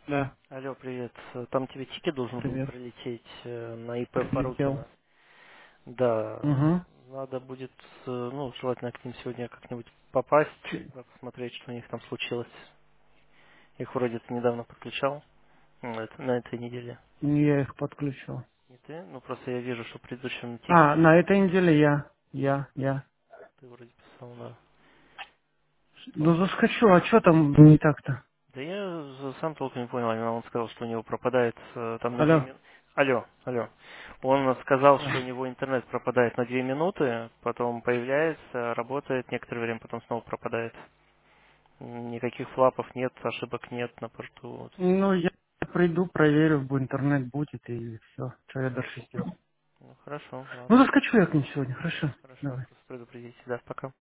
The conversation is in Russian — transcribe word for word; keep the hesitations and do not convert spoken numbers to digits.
Да, Алло, привет. Э, Там тебе тикет должен был привет. прилететь э, на ИП Прилетел. Порукина. Да, Угу. надо будет, э, ну, желательно к ним сегодня как-нибудь попасть, Ч- да, посмотреть, что у них там случилось. Их вроде ты недавно подключал, ну, это на этой неделе. Я их подключил. Не ты? Ну, просто я вижу, что в предыдущем А, тикете на этой неделе я. Я, я. ты вроде писал, да. Ну, Что? заскочу, а что там не так-то? Да я за- сам толком не понял, он сказал, что у него пропадает э, там на две Алло. минуты. Алло, алло. Он сказал, что у А. него интернет пропадает на две минуты, потом появляется, работает некоторое время, потом снова пропадает. М, Никаких флапов нет, ошибок нет на порту. Вот. Ну, я приду, проверю, бу- интернет будет, и все. Что я дальше сделаю? Ну хорошо, Ну, ладно. заскочу я к ним сегодня, хорошо. Хорошо, Давай. просто предупредите. Да, пока.